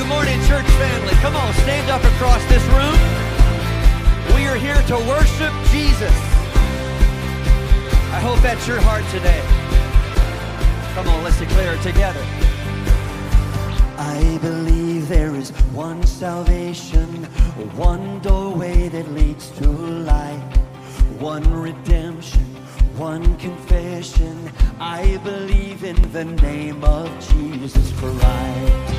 Good morning, church family. Come on, stand up across this room. We are here to worship Jesus. I hope that's your heart today. Come on, let's declare it together. I believe there is one salvation, one doorway that leads to life, one redemption, one confession. I believe in the name of Jesus Christ.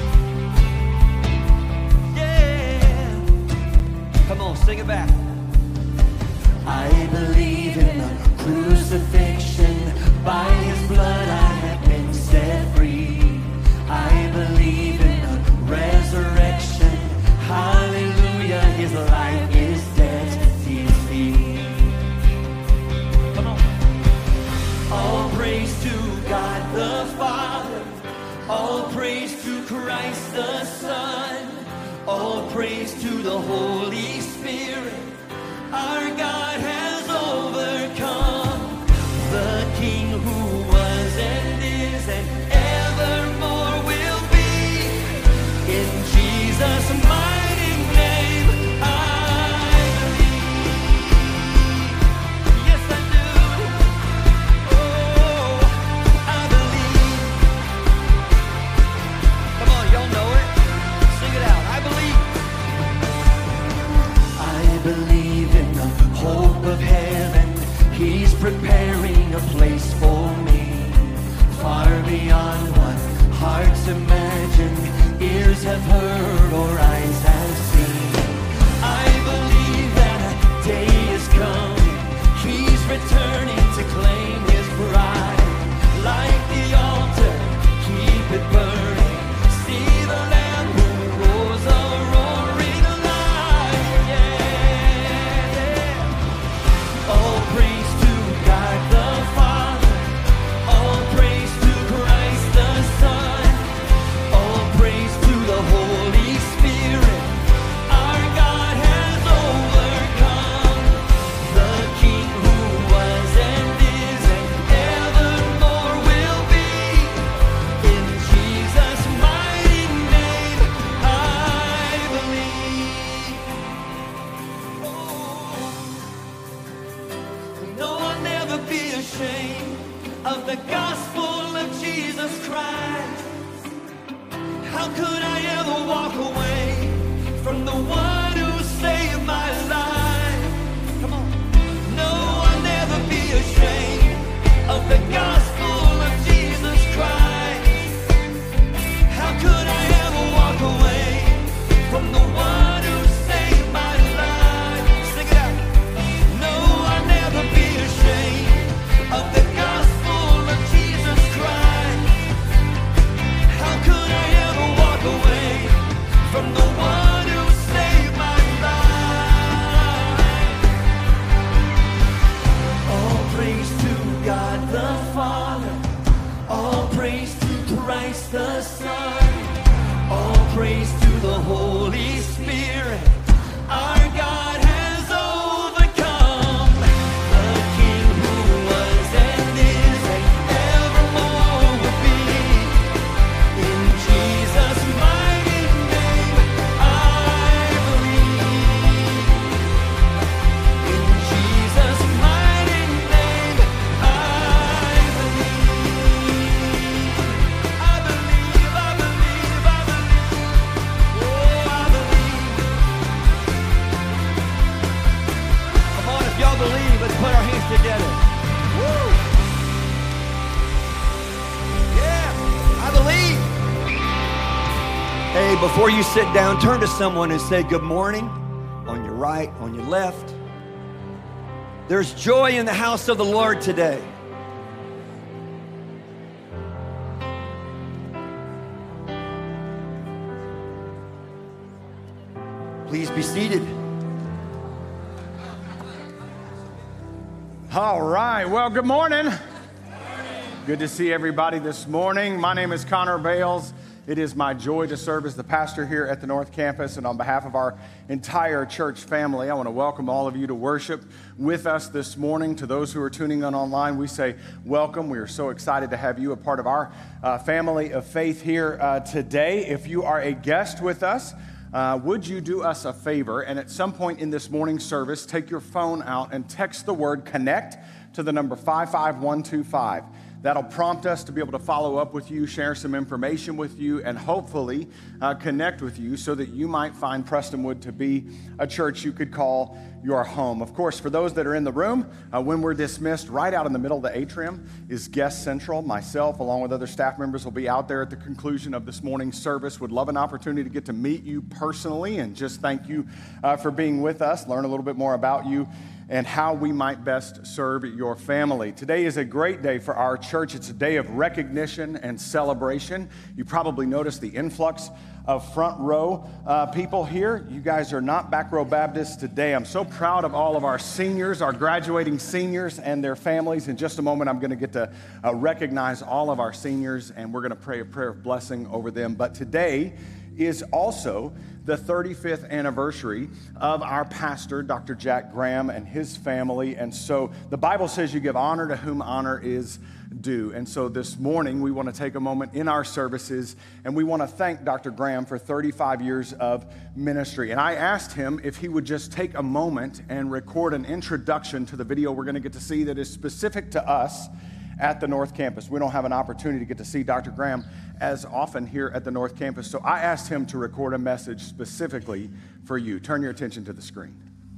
Yeah. Come on, sing it back. I believe in the crucifixion. By his blood I have been set free. I believe in the resurrection. Hallelujah, his life is dead to defeat. Come on. All praise to God the Father. All praise to Christ the Son. All praise to the Holy Spirit. Our God has overcome. The King who was and is and evermore will be. In Jesus' mighty name I believe. Yes, I do. Oh, I believe. Come on, y'all know it. Sing it out. I believe in the hope of heaven. He's preparing a place for me, far beyond what hearts imagine, ears have heard or eyes have seen. I believe that a day is coming. He's returning to claim his bride. Like the altar, keep it burning. See the Lamb who rose a roaring lion. Yeah. All praise to God the Father. All praise to Christ the Son. All praise to the Holy Spirit. Our God has overcome. The King who was and is and evermore will be. In Jesus' mighty name I believe. No, I'll never be ashamed of the gospel of Jesus Christ. How could I ever walk away from the one who saved my life? Come on. No, I'll never be ashamed of the gospel of Jesus Christ. How could I ever walk away from the one who saved my life? Sing it out. No, I'll never be ashamed of the gospel of Jesus Christ. How could I ever walk away from the one who saved my life? All praise to God the Father. All praise to Christ the Son. All praise to the Holy Spirit. Our God has overcome. The King who was and is and evermore will be. In Jesus' mighty name I believe. In Jesus' mighty name I believe. I believe, I believe, I believe. Oh, I believe. Come on, if y'all believe, let's put our hands together. Woo! Yeah, I believe. Hey, before you sit down, turn to someone and say good morning on your right, on your left. There's joy in the house of the Lord today. Please be seated. All right. Well, good morning. Good to see everybody this morning. My name is Connor Bales. It is my joy to serve as the pastor here at the North Campus, and on behalf of our entire church family, I want to welcome all of you to worship with us this morning. To those who are tuning in online, we say welcome. We are so excited to have you a part of our family of faith here today. If you are a guest with us, would you do us a favor and at some point in this morning service, take your phone out and text the word CONNECT to the number 55125. That'll prompt us to be able to follow up with you, share some information with you, and hopefully connect with you so that you might find Prestonwood to be a church you could call your home. Of course, for those that are in the room, when we're dismissed, right out in the middle of the atrium is Guest Central. Myself, along with other staff members, will be out there at the conclusion of this morning's service. Would love an opportunity to get to meet you personally and just thank you for being with us, learn a little bit more about you, and how we might best serve your family. Today is a great day for our church. It's a day of recognition and celebration. You probably noticed the influx of front row people here. You guys are not back row Baptists today. I'm so proud of all of our seniors, our graduating seniors and their families. In just a moment, I'm going to get to recognize all of our seniors, and we're going to pray a prayer of blessing over them. But today is also the 35th anniversary of our pastor, Dr. Jack Graham, and his family. And so the Bible says you give honor to whom honor is due. And so this morning, we want to take a moment in our services, and we want to thank Dr. Graham for 35 years of ministry. And I asked him if he would just take a moment and record an introduction to the video we're going to get to see that is specific to us at the North Campus. We don't have an opportunity to get to see Dr. Graham as often here at the North Campus, so I asked him to record a message specifically for you. Turn your attention to the screen.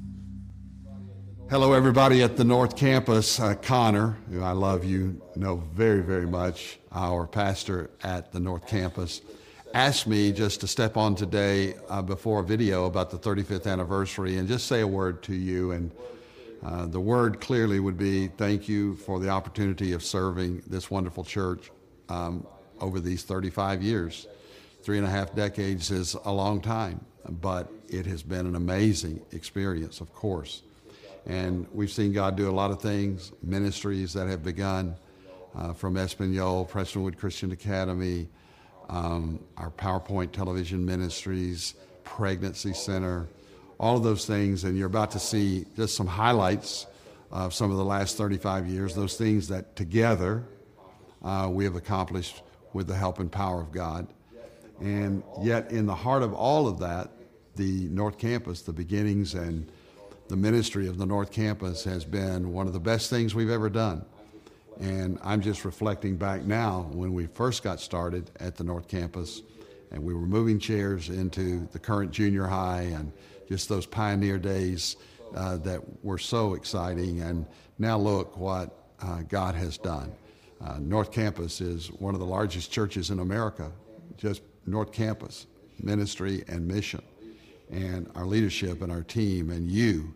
Hello, everybody at the North Campus. Connor, who I love you, know very, very much, our pastor at the North Campus, asked me just to step on today before a video about the 35th anniversary and just say a word to you. And the word clearly would be thank you for the opportunity of serving this wonderful church over these 35 years. 3.5 decades is a long time, but it has been an amazing experience, of course. And we've seen God do a lot of things, ministries that have begun from Espanol, Prestonwood Christian Academy, our PowerPoint television ministries, Pregnancy Center, all of those things. And you're about to see just some highlights of some of the last 35 years, those things that together we have accomplished with the help and power of God. And yet in the heart of all of that, the North Campus, the beginnings and the ministry of the North Campus has been one of the best things we've ever done. And I'm just reflecting back now when we first got started at the North Campus and we were moving chairs into the current junior high and just those pioneer days that were so exciting. And now look what God has done. North Campus is one of the largest churches in America, just North Campus, ministry and mission, and our leadership and our team and you.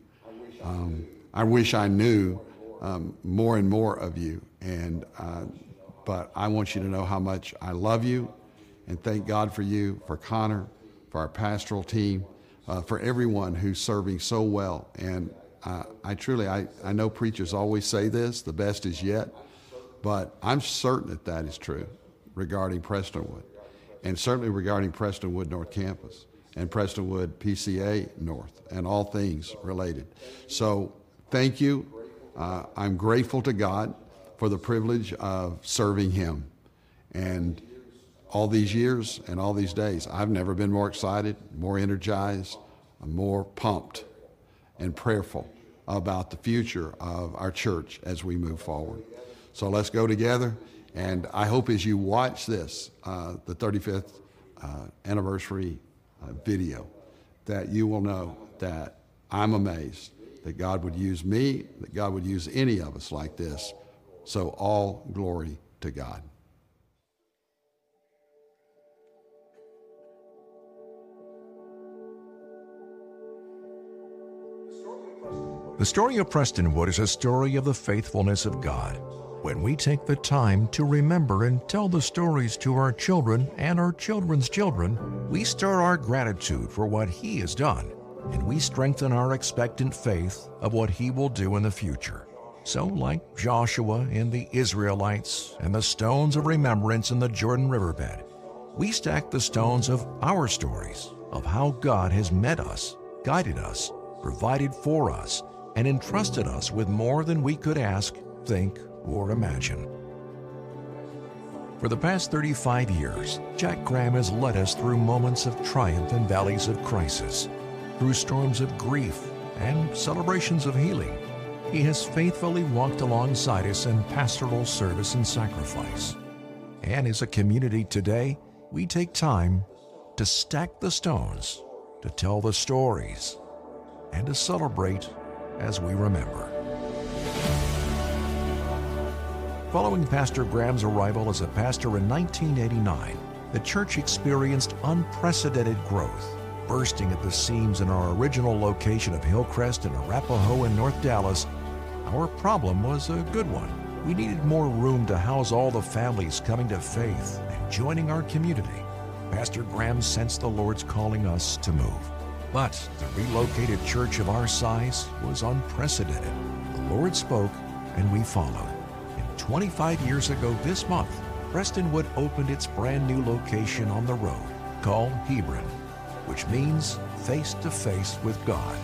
I wish I knew more and more of you, but I want you to know how much I love you and thank God for you, for Connor, for our pastoral team, for everyone who's serving so well. And I know preachers always say this, the best is yet. But I'm certain that that is true regarding Prestonwood, and certainly regarding Prestonwood North Campus and Prestonwood PCA North and all things related. So thank you. I'm grateful to God for the privilege of serving Him. And all these years and all these days, I've never been more excited, more energized, more pumped and prayerful about the future of our church as we move forward. So let's go together, and I hope as you watch this, the 35th anniversary video, that you will know that I'm amazed that God would use me, that God would use any of us like this. So all glory to God. The story of Prestonwood is a story of the faithfulness of God. When we take the time to remember and tell the stories to our children and our children's children, we stir our gratitude for what He has done, and we strengthen our expectant faith of what He will do in the future. So like Joshua and the Israelites and the stones of remembrance in the Jordan riverbed, we stack the stones of our stories of how God has met us, guided us, provided for us, and entrusted us with more than we could ask, think, or imagine. For the past 35 years, Jack Graham has led us through moments of triumph and valleys of crisis, through storms of grief and celebrations of healing. He has faithfully walked alongside us in pastoral service and sacrifice. And as a community today, we take time to stack the stones, to tell the stories, and to celebrate as we remember. Following Pastor Graham's arrival as a pastor in 1989, the church experienced unprecedented growth, bursting at the seams in our original location of Hillcrest and Arapahoe in North Dallas. Our problem was a good one. We needed more room to house all the families coming to faith and joining our community. Pastor Graham sensed the Lord's calling us to move. But the relocated church of our size was unprecedented. The Lord spoke and we followed. And 25 years ago this month, Prestonwood opened its brand new location on the road called Hebron, which means face to face with God.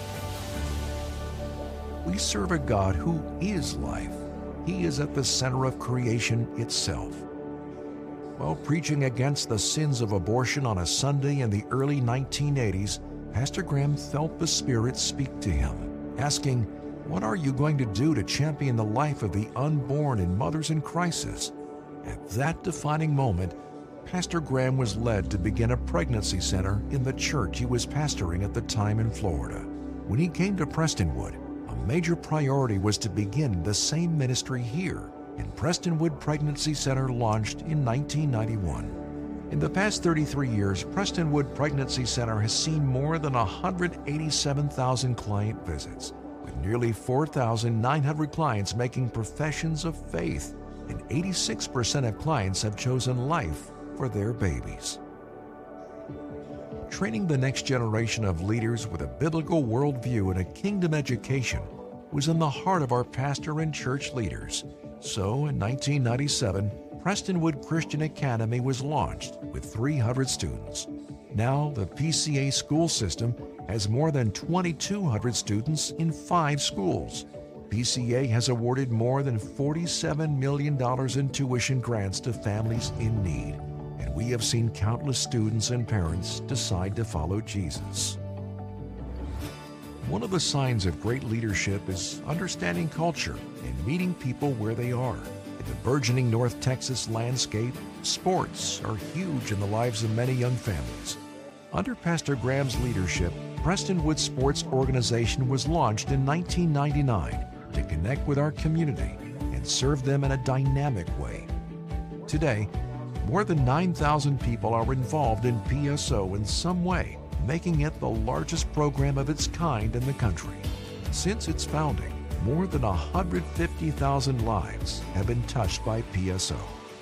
We serve a God who is life. He is at the center of creation itself. While preaching against the sins of abortion on a Sunday in the early 1980s, Pastor Graham felt the Spirit speak to him, asking, "What are you going to do to champion the life of the unborn and mothers in crisis?" At that defining moment, Pastor Graham was led to begin a pregnancy center in the church he was pastoring at the time in Florida. When he came to Prestonwood, a major priority was to begin the same ministry here, and Prestonwood Pregnancy Center launched in 1991. In the past 33 years, Prestonwood Pregnancy Center has seen more than 187,000 client visits, with nearly 4,900 clients making professions of faith, and 86% of clients have chosen life for their babies. Training the next generation of leaders with a biblical worldview and a kingdom education was in the heart of our pastor and church leaders. So in 1997, Prestonwood Christian Academy was launched with 300 students. Now the PCA school system has more than 2,200 students in 5 schools. PCA has awarded more than $47 million in tuition grants to families in need, and we have seen countless students and parents decide to follow Jesus. One of the signs of great leadership is understanding culture and meeting people where they are. In the burgeoning North Texas landscape, sports are huge in the lives of many young families. Under Pastor Graham's leadership, Prestonwood Sports Organization was launched in 1999 to connect with our community and serve them in a dynamic way. Today, more than 9,000 people are involved in PSO in some way, making it the largest program of its kind in the country. Since its founding, more than 150,000 lives have been touched by PSO.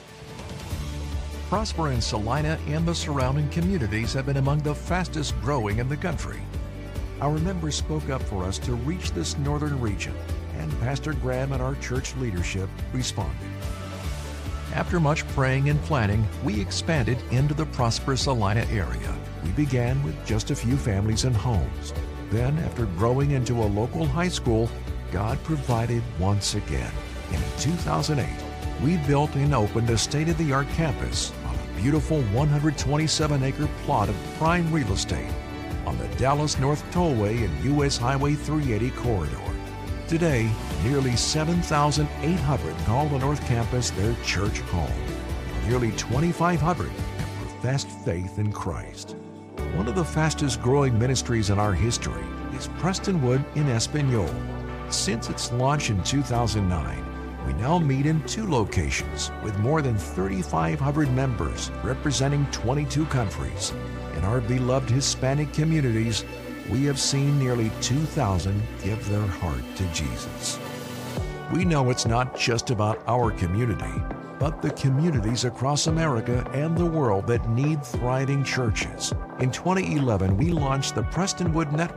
Prosper and Salina and the surrounding communities have been among the fastest growing in the country. Our members spoke up for us to reach this northern region, and Pastor Graham and our church leadership responded. After much praying and planning, we expanded into the Prosper Salina area. We began with just a few families and homes. Then, after growing into a local high school, God provided once again. And in 2008, we built and opened a state-of-the-art campus on a beautiful 127-acre plot of prime real estate on the Dallas North Tollway and U.S. Highway 380 corridor. Today, nearly 7,800 call the North Campus their church home, and nearly 2,500 have professed faith in Christ. One of the fastest growing ministries in our history is Prestonwood in Espanol. Since its launch in 2009, we now meet in 2 locations with more than 3,500 members representing 22 countries. In our beloved Hispanic communities, we have seen nearly 2,000 give their heart to Jesus. We know it's not just about our community, but the communities across America and the world that need thriving churches. In 2011, we launched the Prestonwood Network,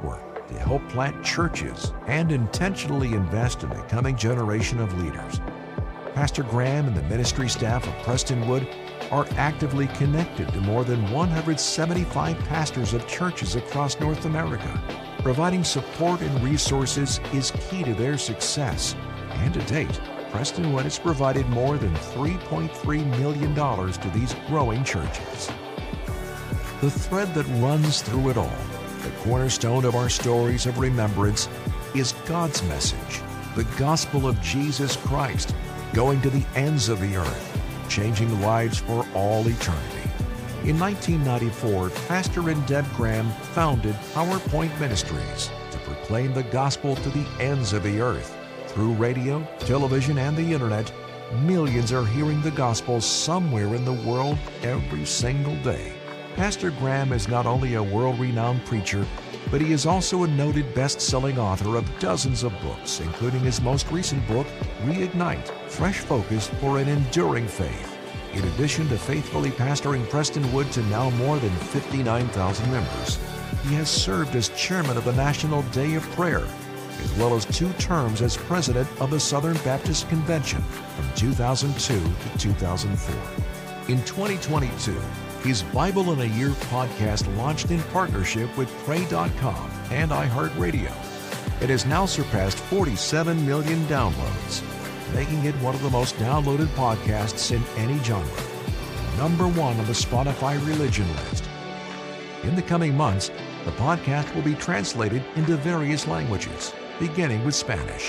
to help plant churches and intentionally invest in the coming generation of leaders. Pastor Graham and the ministry staff of Prestonwood are actively connected to more than 175 pastors of churches across North America. Providing support and resources is key to their success. And to date, Prestonwood has provided more than $3.3 million to these growing churches. The thread that runs through it all, the cornerstone of our stories of remembrance, is God's message, the gospel of Jesus Christ, going to the ends of the earth, changing lives for all eternity. In 1994, Pastor and Deb Graham founded PowerPoint Ministries to proclaim the gospel to the ends of the earth. Through radio, television, and the internet, millions are hearing the gospel somewhere in the world every single day. Pastor Graham is not only a world-renowned preacher, but he is also a noted best-selling author of dozens of books, including his most recent book, Reignite, Fresh Focus for an Enduring Faith. In addition to faithfully pastoring Prestonwood to now more than 59,000 members, he has served as chairman of the National Day of Prayer, as well as 2 terms as president of the Southern Baptist Convention from 2002 to 2004. In 2022, his Bible in a Year podcast launched in partnership with Pray.com and iHeartRadio. It has now surpassed 47 million downloads, making it one of the most downloaded podcasts in any genre. #1 on the Spotify religion list. In the coming months, the podcast will be translated into various languages, beginning with Spanish.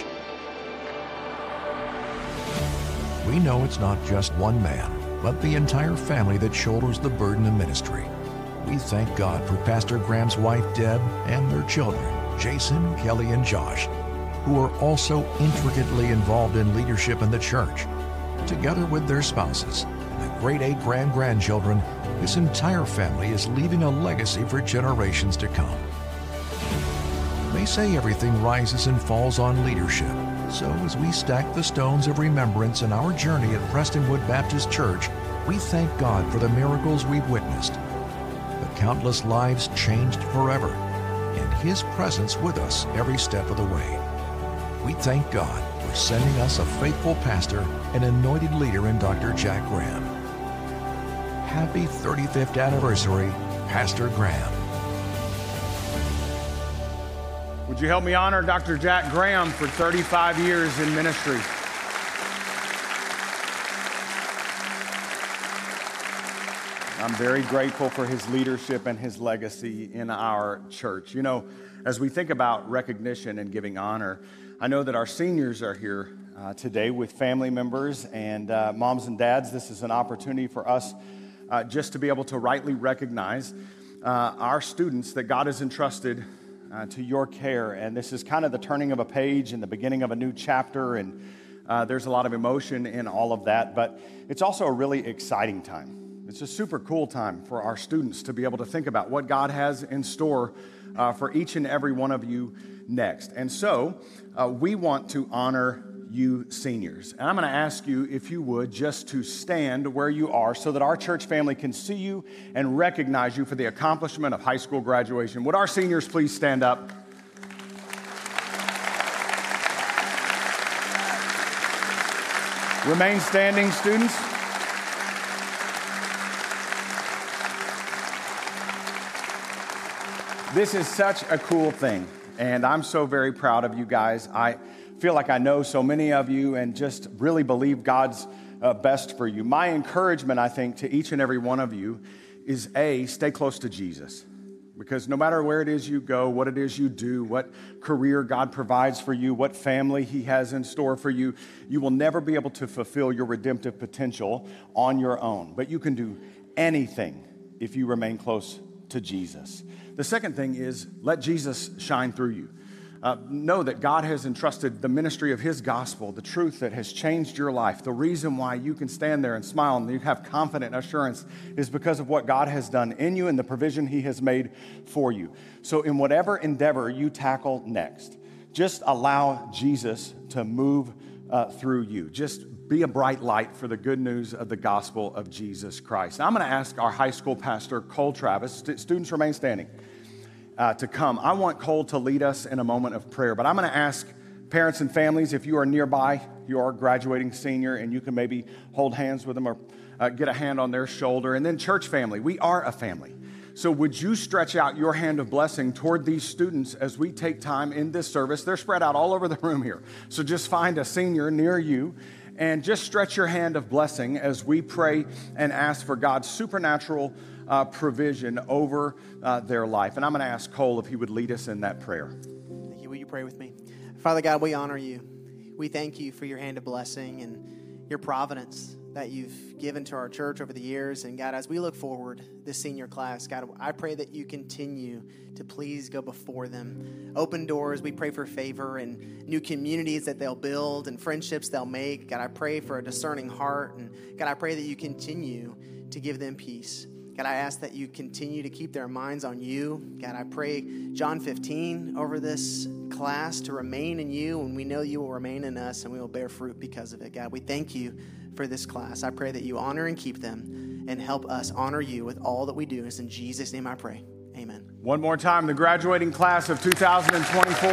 We know it's not just one man, but the entire family that shoulders the burden of ministry. We thank God for Pastor Graham's wife, Deb, and their children, Jason, Kelly, and Josh, who are also intricately involved in leadership in the church. Together with their spouses and the great 8 grandchildren, this entire family is leaving a legacy for generations to come. They say everything rises and falls on leadership. So as we stack the stones of remembrance in our journey at Prestonwood Baptist Church, we thank God for the miracles we've witnessed, the countless lives changed forever, and His presence with us every step of the way. We thank God for sending us a faithful pastor and anointed leader in Dr. Jack Graham. Happy 35th anniversary, Pastor Graham. Would you help me honor Dr. Jack Graham for 35 years in ministry? I'm very grateful for his leadership and his legacy in our church. You know, as we think about recognition and giving honor, I know that our seniors are here today with family members and moms and dads. This is an opportunity for us just to be able to rightly recognize our students that God has entrusted to your care. And this is kind of the turning of a page and the beginning of a new chapter, and there's a lot of emotion in all of that, but it's also a really exciting time. It's a super cool time for our students to be able to think about what God has in store for each and every one of you next. And so we want to honor you seniors. And I'm going to ask you, if you would, just to stand where you are so that our church family can see you and recognize you for the accomplishment of high school graduation. Would our seniors please stand up? Remain standing, students. This is such a cool thing, and I'm so very proud of you guys. I feel like I know so many of you and just really believe God's best for you. My encouragement, I think, to each and every one of you is A, stay close to Jesus. Because no matter where it is you go, what it is you do, what career God provides for you, what family He has in store for you, you will never be able to fulfill your redemptive potential on your own. But you can do anything if you remain close to Jesus. The second thing is let Jesus shine through you. Know that God has entrusted the ministry of His gospel, the truth that has changed your life. The reason why you can stand there and smile and you have confident assurance is because of what God has done in you and the provision He has made for you. So in whatever endeavor you tackle next, just allow Jesus to move through you. Just be a bright light for the good news of the gospel of Jesus Christ. Now, I'm going to ask our high school pastor, Cole Travis. Students remain standing. to come, I want Cole to lead us in a moment of prayer. But I'm going to ask parents and families, if you are nearby, you are a graduating senior, and you can maybe hold hands with them or get a hand on their shoulder. And then church family, we are a family. So would you stretch out your hand of blessing toward these students as we take time in this service? They're spread out all over the room here. So just find a senior near you and just stretch your hand of blessing as we pray and ask for God's supernatural provision over their life. And I'm going to ask Cole if he would lead us in that prayer. Thank you. Will you pray with me? Father God, we honor you. We thank you for your hand of blessing and your providence that you've given to our church over the years. And God, as we look forward, this senior class, God, I pray that you continue to please go before them. Open doors. We pray for favor and new communities that they'll build and friendships they'll make. God, I pray for a discerning heart. And God, I pray that you continue to give them peace. God, I ask that you continue to keep their minds on you. God, I pray John 15 over this class to remain in you, and we know you will remain in us, and we will bear fruit because of it. God, we thank you for this class. I pray that you honor and keep them and help us honor you with all that we do. It's in Jesus' name I pray. Amen. One more time, the graduating class of 2024.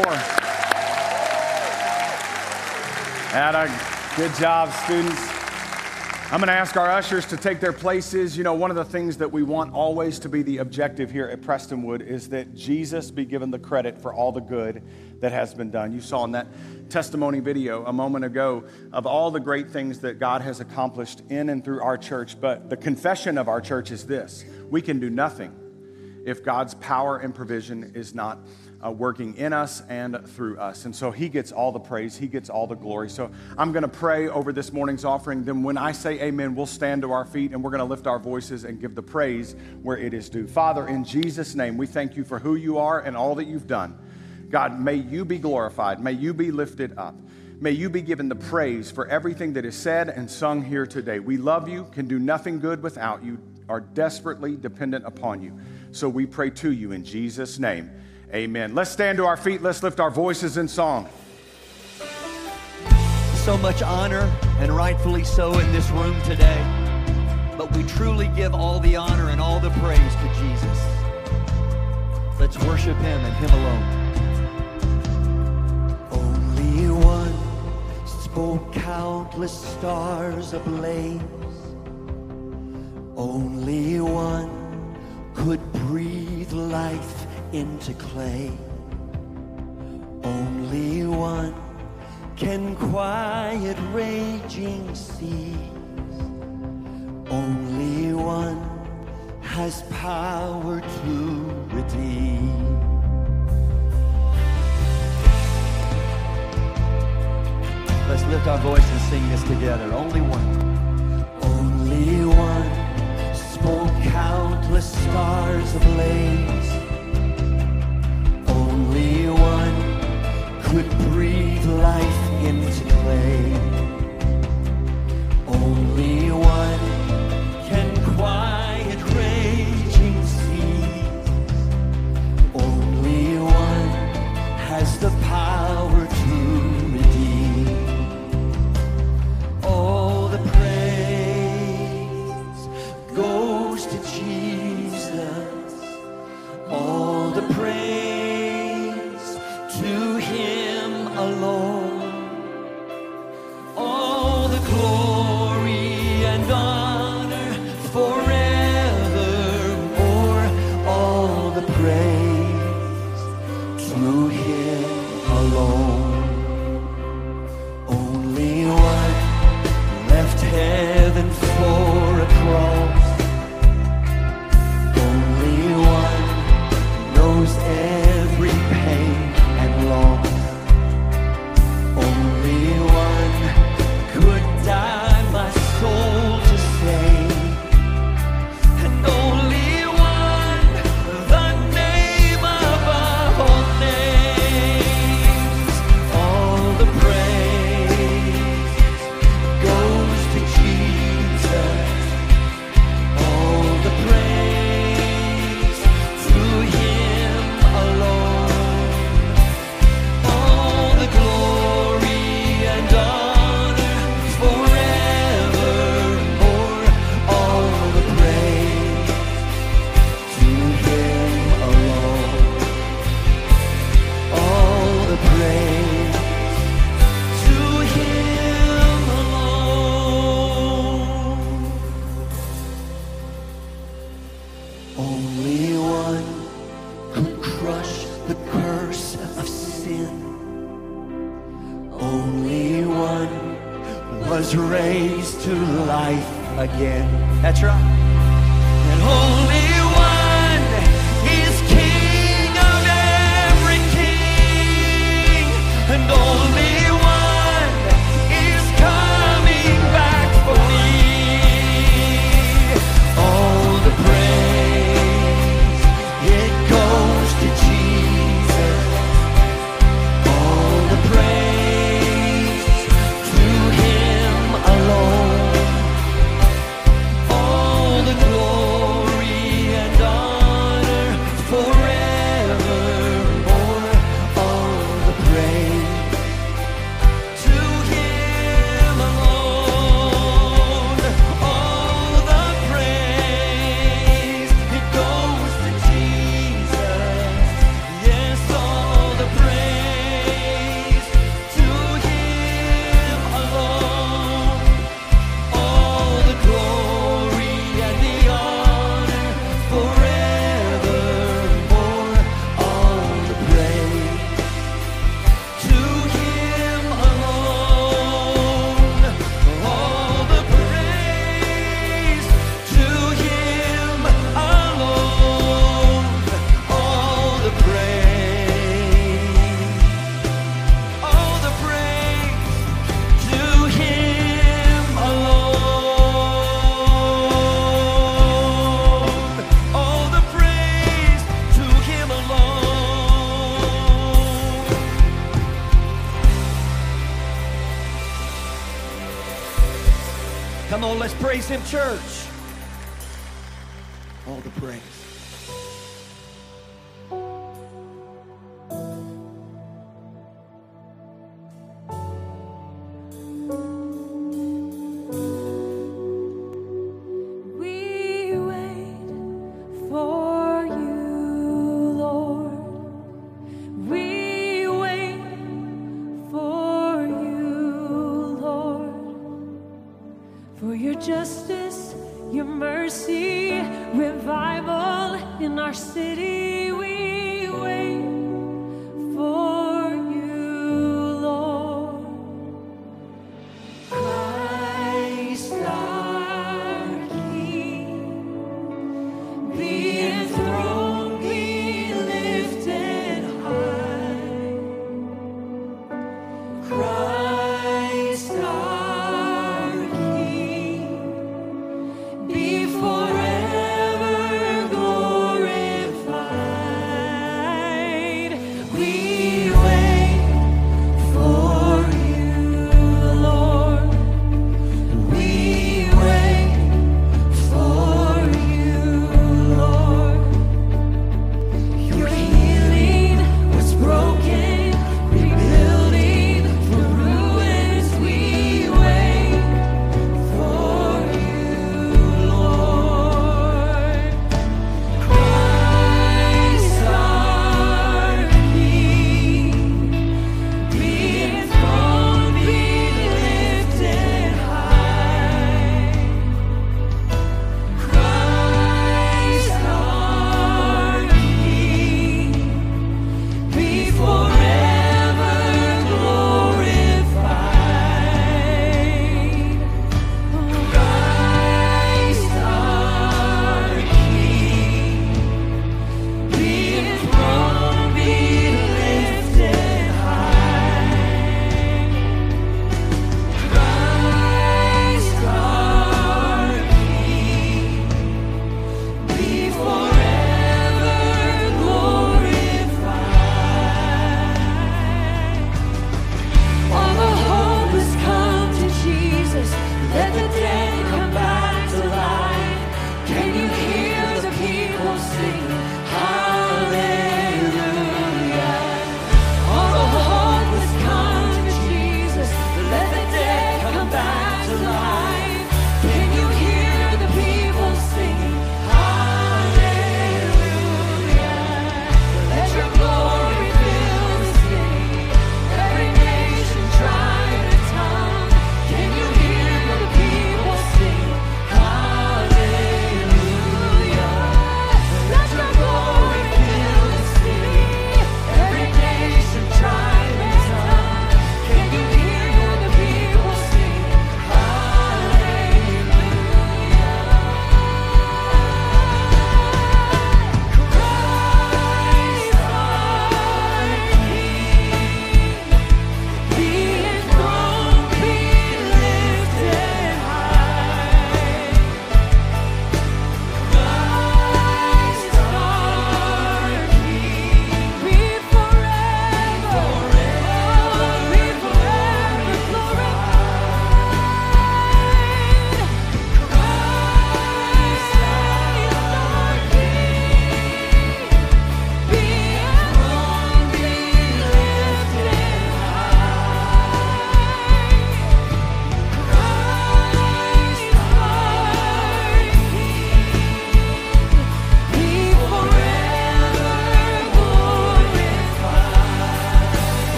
Good job, students. I'm going to ask our ushers to take their places. You know, one of the things that we want always to be the objective here at Prestonwood is that Jesus be given the credit for all the good that has been done. You saw in that testimony video a moment ago of all the great things that God has accomplished in and through our church. But the confession of our church is this: we can do nothing if God's power and provision is not working in us and through us. And so he gets all the praise, he gets all the glory. So I'm going to pray over this morning's offering. Then when I say amen, we'll stand to our feet and we're going to lift our voices and give the praise where it is due. Father, in Jesus' name, we thank you for who you are and all that you've done. God, may you be glorified. May you be lifted up. May you be given the praise for everything that is said and sung here today. We love you, can do nothing good without you, are desperately dependent upon you. So we pray to you in Jesus' name. Amen. Let's stand to our feet. Let's lift our voices in song. So much honor, and rightfully so, in this room today. But we truly give all the honor and all the praise to Jesus. Let's worship him and him alone. Only one spoke countless stars ablaze. Only one could breathe life into clay. Only one can quiet raging seas. Only one has power to redeem. Let's lift our voice and sing this together. Only one. Only one spoke countless stars ablaze. Only one could breathe life into clay. Only one can quiet raging seas. Only one has the power to redeem. All the praise goes to Jesus. All the praise to him alone. All the glory and honor forevermore. All the praise to him alone. Only one left heaven for a cross. Only one knows Only one could crush the curse of sin. Only one was raised to life again. That's right. And only one is King of every king. And only one is coming back for me. All the praise, it goes to Jesus. All the praise to Him alone. All the glory and honor forevermore. All the praise to Him alone. All the praise, it goes to Jesus. Yes, all the praise to Him alone. All the glory and the honor forevermore. All the praise to Him alone. All the praise to Him alone. All the praise. All the praise to Him alone. All the praise to Him alone. Come on, let's praise Him, church. All the praise. We wait for you, Lord. We wait for you, Lord. For your justice, your mercy, revival in our city. We wait for you, Lord. Christ our King, be enthroned, be lifted high. Christ our King, be forever glorified. We wait for you, Lord. We wait for you, Lord.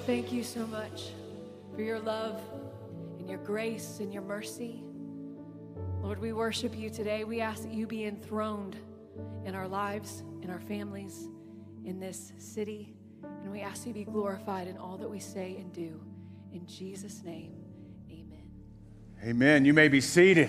thank you so much for your love and your grace and your mercy. Lord, we worship you today. We ask that you be enthroned in our lives, in our families, in this city. And we ask you to be glorified in all that we say and do. In Jesus' name, amen. Amen. You may be seated.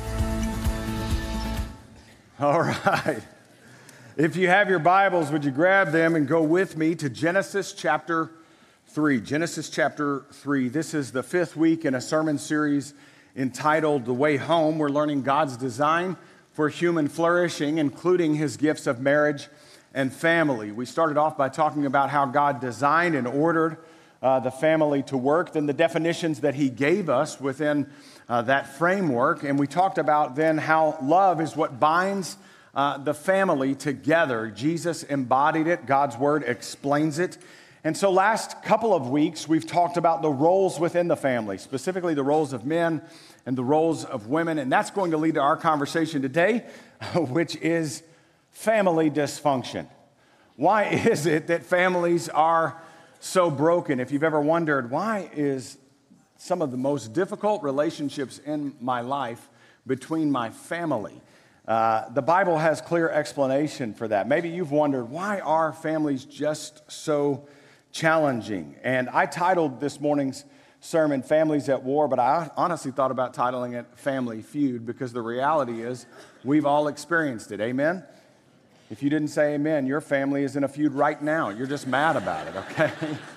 All right. If you have your Bibles, would you grab them and go with me to Genesis chapter 3. Genesis chapter 3. This is the 5th week in a sermon series entitled The Way Home. We're learning God's design for human flourishing, including his gifts of marriage and family. We started off by talking about how God designed and ordered the family to work, then the definitions that he gave us within that framework. And we talked about then how love is what binds the family together. Jesus embodied it. God's word explains it. And so last couple of weeks, we've talked about the roles within the family, specifically the roles of men and the roles of women. And that's going to lead to our conversation today, which is family dysfunction. Why is it that families are so broken? If you've ever wondered, why is some of the most difficult relationships in my life between my family? The Bible has clear explanation for that. Maybe you've wondered, why are families just so challenging? And I titled this morning's sermon, Families at War, but I honestly thought about titling it Family Feud, because the reality is we've all experienced it. Amen? If you didn't say amen, your family is in a feud right now. You're just mad about it, okay?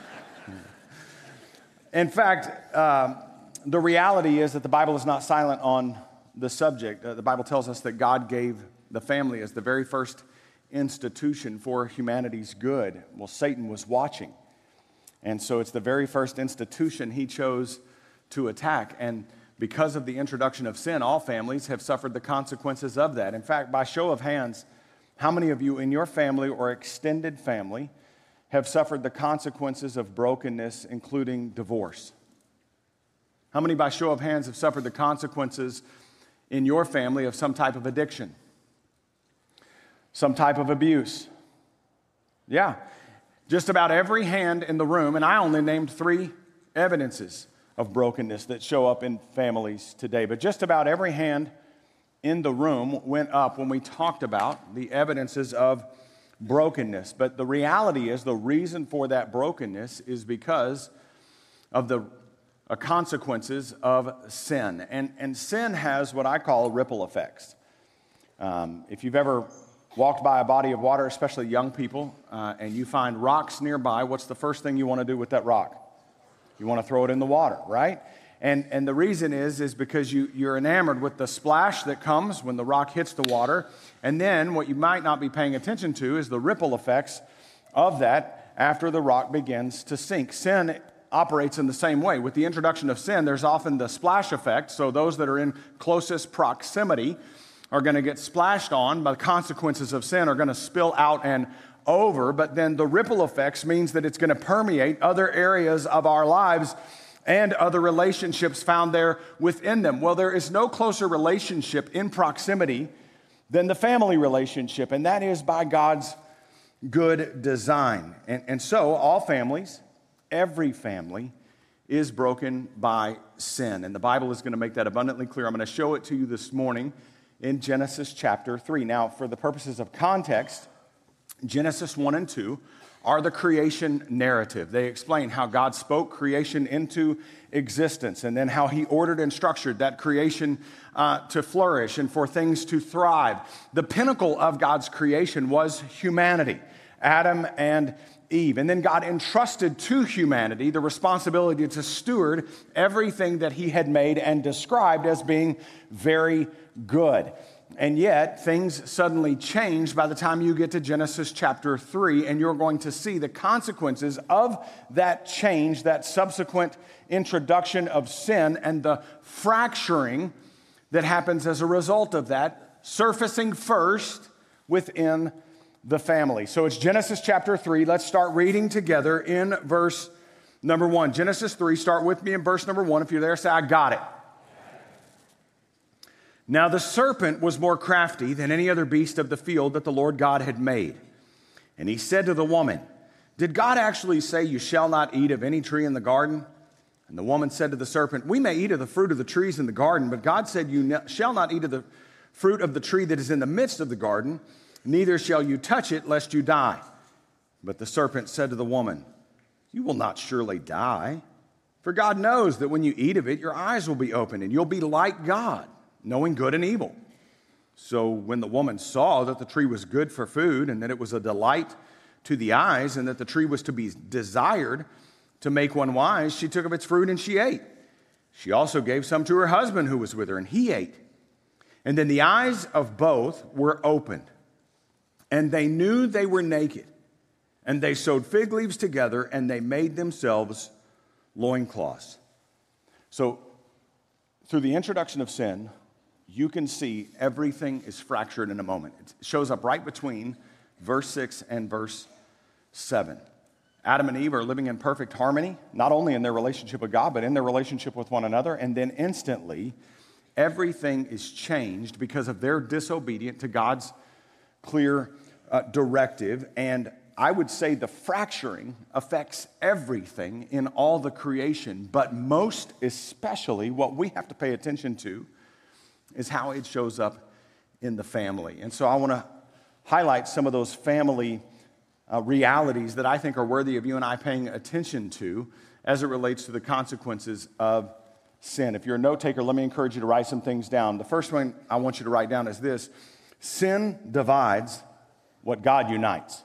In fact, the reality is that the Bible is not silent on the subject. The Bible tells us that God gave the family as the very first institution for humanity's good. Well, Satan was watching. And so it's the very first institution he chose to attack. And because of the introduction of sin, all families have suffered the consequences of that. In fact, by show of hands, how many of you in your family or extended family have suffered the consequences of brokenness, including divorce? How many, by show of hands, have suffered the consequences in your family of some type of addiction, some type of abuse? Yeah. Just about every hand in the room, and I only named 3 evidences of brokenness that show up in families today, but just about every hand in the room went up when we talked about the evidences of brokenness. But the reality is the reason for that brokenness is because of the consequences of sin. And sin has what I call ripple effects. If you've ever walked by a body of water, especially young people, and you find rocks nearby, what's the first thing you want to do with that rock? You want to throw it in the water, right? And the reason is because you're enamored with the splash that comes when the rock hits the water. And then what you might not be paying attention to is the ripple effects of that after the rock begins to sink. Sin operates in the same way. With the introduction of sin, there's often the splash effect. So those that are in closest proximity are going to get splashed on, but the consequences of sin are going to spill out and over. But then the ripple effects means that it's going to permeate other areas of our lives and other relationships found there within them. Well, there is no closer relationship in proximity than the family relationship, and that is by God's good design. And so all families, every family, is broken by sin. And the Bible is going to make that abundantly clear. I'm going to show it to you this morning in Genesis chapter 3. Now, for the purposes of context, Genesis 1 and 2 are the creation narrative. They explain how God spoke creation into existence and then how he ordered and structured that creation to flourish and for things to thrive. The pinnacle of God's creation was humanity, Adam and Eve. And then God entrusted to humanity the responsibility to steward everything that he had made and described as being very good. And yet, things suddenly changed by the time you get to Genesis chapter 3, and you're going to see the consequences of that change, that subsequent introduction of sin, and the fracturing that happens as a result of that, surfacing first within the family. So it's Genesis chapter 3. Let's start reading together in verse number 1. Genesis 3, start with me in verse number 1. If you're there, say, I got it. Now the serpent was more crafty than any other beast of the field that the Lord God had made. And he said to the woman, Did God actually say, you shall not eat of any tree in the garden? And the woman said to the serpent, we may eat of the fruit of the trees in the garden, but God said, you shall not eat of the fruit of the tree that is in the midst of the garden, neither shall you touch it, lest you die. But the serpent said to the woman, you will not surely die, for God knows that when you eat of it, your eyes will be opened, and you'll be like God, knowing good and evil. So when the woman saw that the tree was good for food, and that it was a delight to the eyes, and that the tree was to be desired to make one wise, she took of its fruit and she ate. She also gave some to her husband who was with her, and he ate. And then the eyes of both were opened, and they knew they were naked. And they sewed fig leaves together, and they made themselves loincloths. So through the introduction of sin, you can see everything is fractured in a moment. It shows up right between verse 6 and verse 7. Adam and Eve are living in perfect harmony, not only in their relationship with God, but in their relationship with one another. And then instantly, everything is changed because of their disobedience to God's clear directive. And I would say the fracturing affects everything in all the creation, but most especially what we have to pay attention to is how it shows up in the family. And so I want to highlight some of those family realities that I think are worthy of you and I paying attention to as it relates to the consequences of sin. If you're a note taker, let me encourage you to write some things down. The first one I want you to write down is this: sin divides what God unites.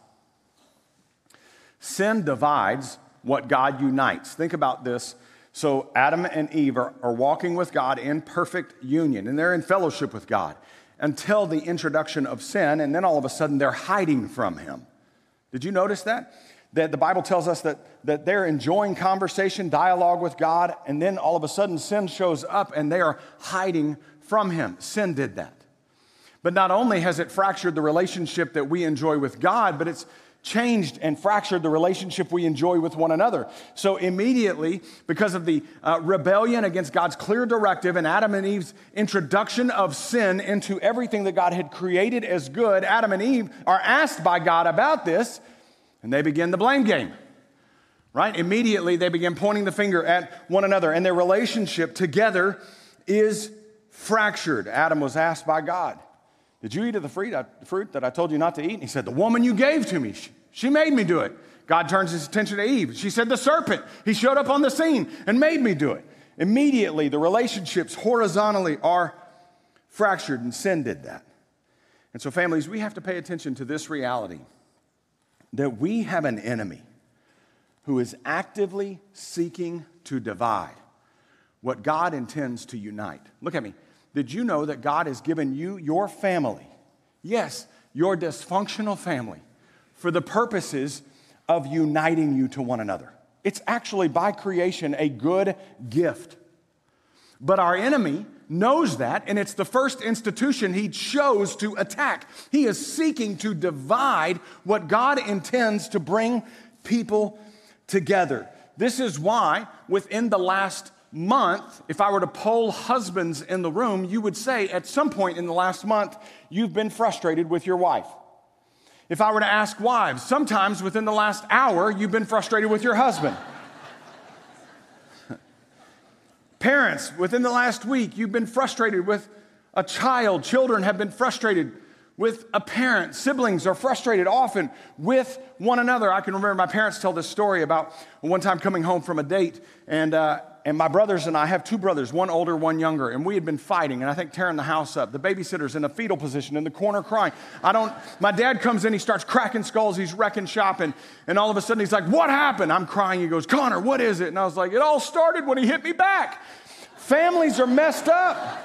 Sin divides what God unites. Think about this. So Adam and Eve are walking with God in perfect union, and they're in fellowship with God until the introduction of sin, and then all of a sudden they're hiding from him. Did you notice that? That the Bible tells us that they're enjoying conversation, dialogue with God, and then all of a sudden sin shows up and they are hiding from him. Sin did that. But not only has it fractured the relationship that we enjoy with God, but it's changed and fractured the relationship we enjoy with one another. So immediately, because of the rebellion against God's clear directive and Adam and Eve's introduction of sin into everything that God had created as good, Adam and Eve are asked by God about this, and they begin the blame game, right? Immediately, they begin pointing the finger at one another, and their relationship together is fractured. Adam was asked by God, did you eat of the fruit that I told you not to eat? And he said, the woman you gave to me, she made me do it. God turns his attention to Eve. She said, the serpent, he showed up on the scene and made me do it. Immediately, the relationships horizontally are fractured, and sin did that. And so, families, we have to pay attention to this reality that we have an enemy who is actively seeking to divide what God intends to unite. Look at me. Did you know that God has given you your family, yes, your dysfunctional family, for the purposes of uniting you to one another? It's actually by creation a good gift. But our enemy knows that, and it's the first institution he chose to attack. He is seeking to divide what God intends to bring people together. This is why within the last month, if I were to poll husbands in the room, you would say at some point in the last month, you've been frustrated with your wife. If I were to ask wives, sometimes within the last hour, you've been frustrated with your husband. Parents, within the last week, you've been frustrated with a child. Children have been frustrated with a parent. Siblings are frustrated often with one another. I can remember my parents tell this story about one time coming home from a date, and my brothers and I have two brothers, one older, one younger, and we had been fighting, and I think tearing the house up. The babysitter's in a fetal position in the corner crying. My dad comes in, he starts cracking skulls, he's wrecking shop, and all of a sudden he's like, what happened? I'm crying. He goes, Connor, what is it? And I was like, it all started when he hit me back. Families are messed up.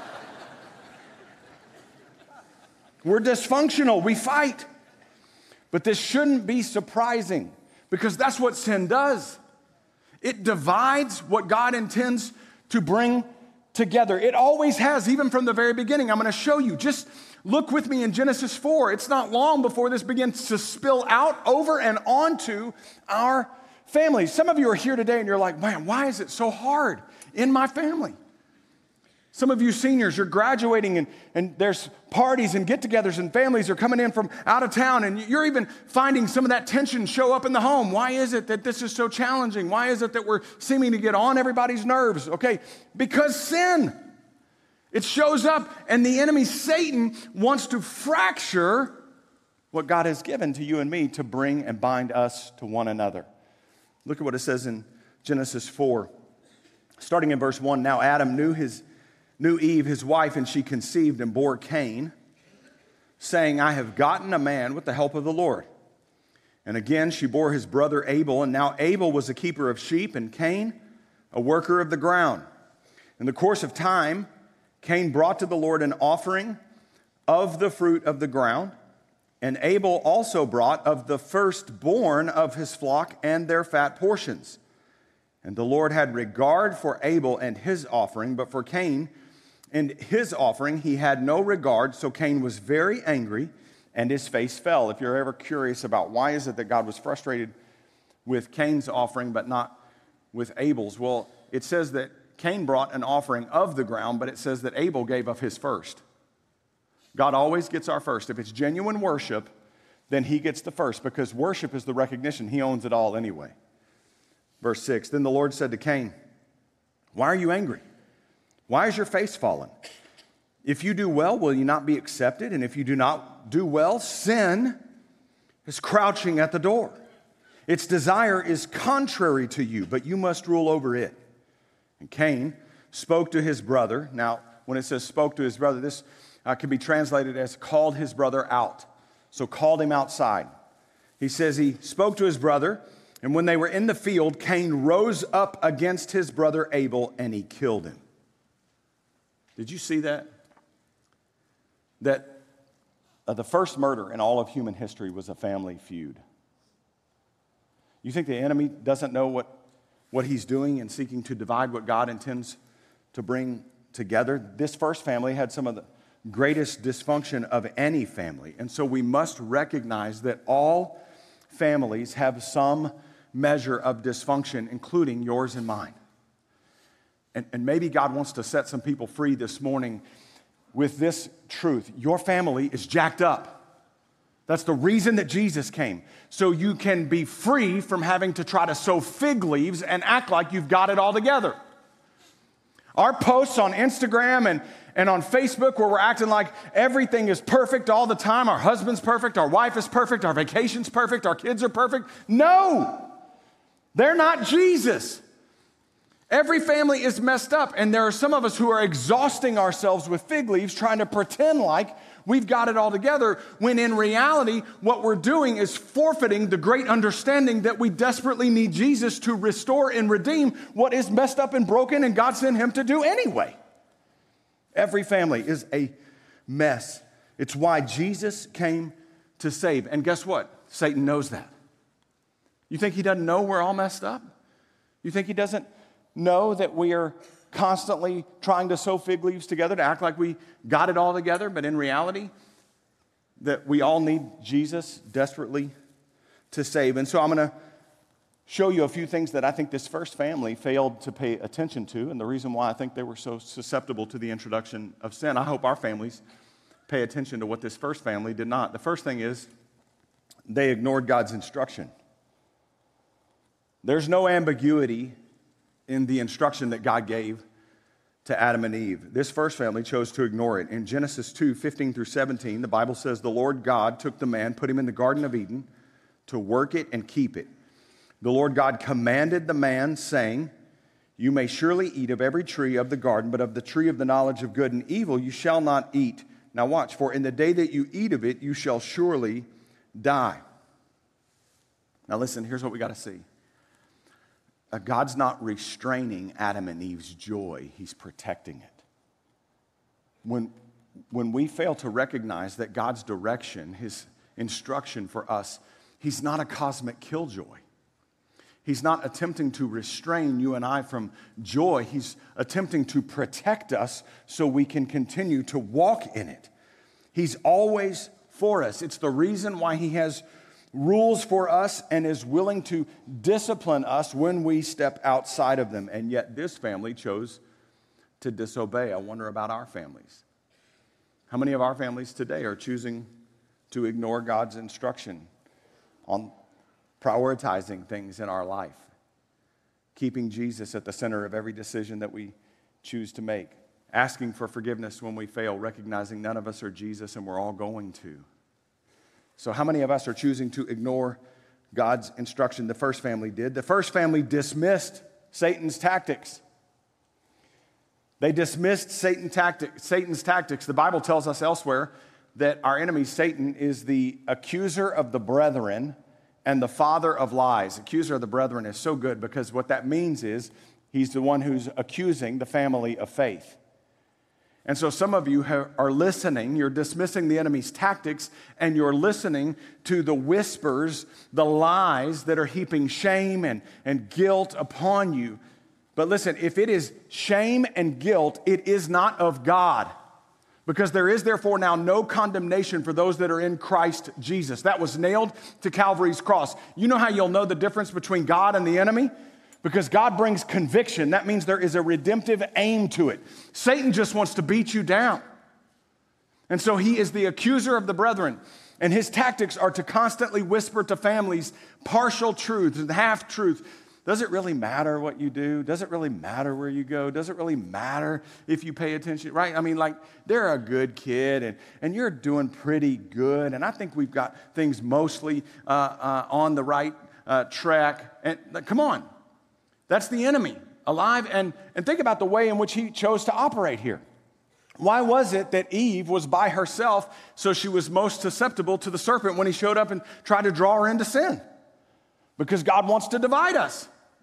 We're dysfunctional. We fight. But this shouldn't be surprising because that's what sin does. It divides what God intends to bring together. It always has, even from the very beginning. I'm going to show you. Just look with me in Genesis 4. It's not long before this begins to spill out over and onto our families. Some of you are here today and you're like, man, why is it so hard in my family? Some of you seniors, you're graduating and there's parties and get-togethers and families are coming in from out of town, and you're even finding some of that tension show up in the home. Why is it that this is so challenging? Why is it that we're seeming to get on everybody's nerves? Okay, because sin. It shows up, and the enemy, Satan, wants to fracture what God has given to you and me to bring and bind us to one another. Look at what it says in Genesis 4, starting in verse 1. Now Adam knew Eve, his wife, and she conceived and bore Cain, saying, I have gotten a man with the help of the Lord. And again she bore his brother Abel, and now Abel was a keeper of sheep, and Cain a worker of the ground. In the course of time, Cain brought to the Lord an offering of the fruit of the ground, and Abel also brought of the firstborn of his flock and their fat portions. And the Lord had regard for Abel and his offering, but for Cain and his offering he had no regard. So Cain was very angry, and his face fell. If you're ever curious about why is it that God was frustrated with Cain's offering but not with Abel's, well, it says that Cain brought an offering of the ground, but it says that Abel gave of his first. God always gets our first. If it's genuine worship, then he gets the first, because worship is the recognition. He owns it all anyway. Verse 6, then the Lord said to Cain, why are you angry? Why is your face fallen? If you do well, will you not be accepted? And if you do not do well, sin is crouching at the door. Its desire is contrary to you, but you must rule over it. And Cain spoke to his brother. Now, when it says spoke to his brother, this can be translated as called his brother out. So called him outside. He says he spoke to his brother, and when they were in the field, Cain rose up against his brother Abel, and he killed him. Did you see that? That the first murder in all of human history was a family feud. You think the enemy doesn't know what he's doing in seeking to divide what God intends to bring together? This first family had some of the greatest dysfunction of any family. And so we must recognize that all families have some measure of dysfunction, including yours and mine. And maybe God wants to set some people free this morning with this truth. Your family is jacked up. That's the reason that Jesus came. So you can be free from having to try to sew fig leaves and act like you've got it all together. Our posts on Instagram and on Facebook, where we're acting like everything is perfect all the time, our husband's perfect, our wife is perfect, our vacation's perfect, our kids are perfect. No, they're not Jesus. Every family is messed up, and there are some of us who are exhausting ourselves with fig leaves trying to pretend like we've got it all together, when in reality, what we're doing is forfeiting the great understanding that we desperately need Jesus to restore and redeem what is messed up and broken, and God sent him to do anyway. Every family is a mess. It's why Jesus came to save. And guess what? Satan knows that. You think he doesn't know we're all messed up? You think he doesn't know that we are constantly trying to sew fig leaves together to act like we got it all together, but in reality, that we all need Jesus desperately to save? And so I'm going to show you a few things that I think this first family failed to pay attention to, and the reason why I think they were so susceptible to the introduction of sin. I hope our families pay attention to what this first family did not. The first thing is they ignored God's instruction. There's no ambiguity in the instruction that God gave to Adam and Eve. This first family chose to ignore it. In Genesis 2:15 through 17, the Bible says, the Lord God took the man, put him in the Garden of Eden to work it and keep it. The Lord God commanded the man, saying, you may surely eat of every tree of the garden, but of the tree of the knowledge of good and evil you shall not eat. Now watch, for in the day that you eat of it, you shall surely die. Now listen, here's what we got to see. God's not restraining Adam and Eve's joy. He's protecting it. When we fail to recognize that God's direction, his instruction for us, he's not a cosmic killjoy. He's not attempting to restrain you and I from joy. He's attempting to protect us so we can continue to walk in it. He's always for us. It's the reason why he has rules for us and is willing to discipline us when we step outside of them. And yet this family chose to disobey. I wonder about our families. How many of our families today are choosing to ignore God's instruction on prioritizing things in our life, keeping Jesus at the center of every decision that we choose to make, asking for forgiveness when we fail, recognizing none of us are Jesus and we're all going to. So how many of us are choosing to ignore God's instruction? The first family did. The first family dismissed Satan's tactics. They dismissed Satan's tactics. The Bible tells us elsewhere that our enemy, Satan, is the accuser of the brethren and the father of lies. Accuser of the brethren is so good because what that means is he's the one who's accusing the family of faith. And so some of you are listening, you're dismissing the enemy's tactics, and you're listening to the whispers, the lies that are heaping shame and guilt upon you. But listen, if it is shame and guilt, it is not of God. Because there is therefore now no condemnation for those that are in Christ Jesus. That was nailed to Calvary's cross. You know how you'll know the difference between God and the enemy? Because God brings conviction. That means there is a redemptive aim to it. Satan just wants to beat you down. And so he is the accuser of the brethren. And his tactics are to constantly whisper to families partial truths and half-truths. Does it really matter what you do? Does it really matter where you go? Does it really matter if you pay attention? Right? I mean, like, they're a good kid, and you're doing pretty good. And I think we've got things mostly on the right track. And come on. That's the enemy, alive. And think about the way in which he chose to operate here. Why was it that Eve was by herself so she was most susceptible to the serpent when he showed up and tried to draw her into sin? Because God wants to divide us.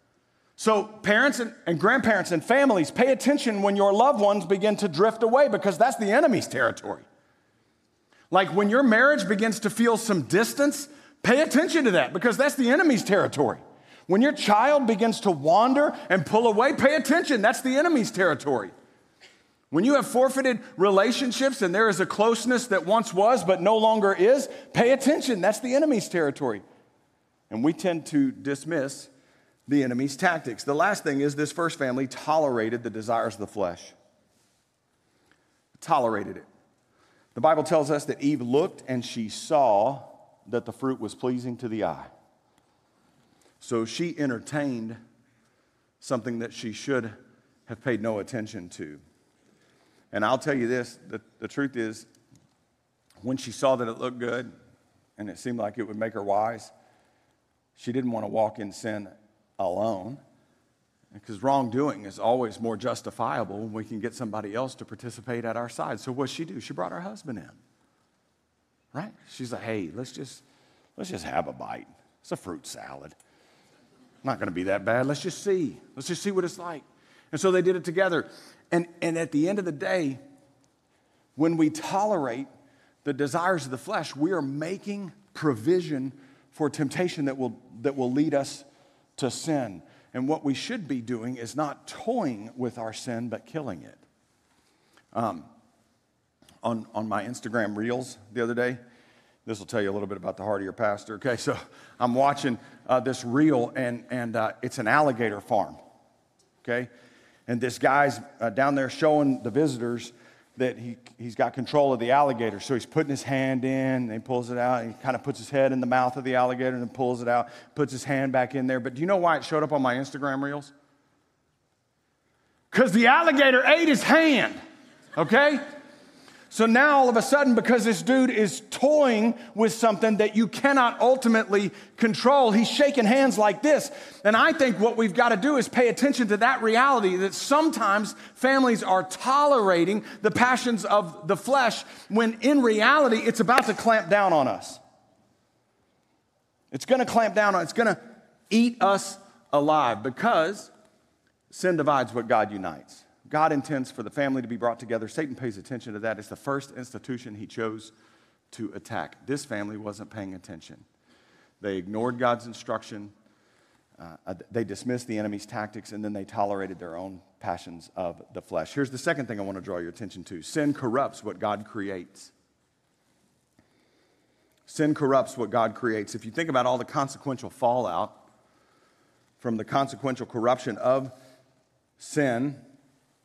So parents and grandparents and families, pay attention when your loved ones begin to drift away because that's the enemy's territory. Like when your marriage begins to feel some distance, pay attention to that because that's the enemy's territory. When your child begins to wander and pull away, pay attention. That's the enemy's territory. When you have forfeited relationships and there is a closeness that once was but no longer is, pay attention. That's the enemy's territory. And we tend to dismiss the enemy's tactics. The last thing is this first family tolerated the desires of the flesh. Tolerated it. The Bible tells us that Eve looked and she saw that the fruit was pleasing to the eye. So she entertained something that she should have paid no attention to. And I'll tell you this, the truth is, when she saw that it looked good and it seemed like it would make her wise, she didn't want to walk in sin alone, because wrongdoing is always more justifiable when we can get somebody else to participate at our side. So what'd she do? She brought her husband in, right? She's like, hey, let's just have a bite. It's a fruit salad. Not going to be that bad. Let's just see what it's like. And so they did it together. And at the end of the day, when we tolerate the desires of the flesh, we are making provision for temptation that will lead us to sin. And what we should be doing is not toying with our sin, but killing it. On my Instagram Reels the other day, this will tell you a little bit about the heart of your pastor. Okay, so I'm watching this reel, and it's an alligator farm. Okay, and this guy's down there showing the visitors that he's got control of the alligator. So he's putting his hand in, and he pulls it out, and he kind of puts his head in the mouth of the alligator and then pulls it out, puts his hand back in there. But do you know why it showed up on my Instagram Reels? Because the alligator ate his hand, okay? So now all of a sudden, because this dude is toying with something that you cannot ultimately control, he's shaking hands like this. And I think what we've got to do is pay attention to that reality that sometimes families are tolerating the passions of the flesh when in reality it's about to clamp down on us. It's going to clamp down on us. It's going to eat us alive because sin divides what God unites. God intends for the family to be brought together. Satan pays attention to that. It's the first institution he chose to attack. This family wasn't paying attention. They ignored God's instruction. They dismissed the enemy's tactics, and then they tolerated their own passions of the flesh. Here's the second thing I want to draw your attention to. Sin corrupts what God creates. Sin corrupts what God creates. If you think about all the consequential fallout from the consequential corruption of sin,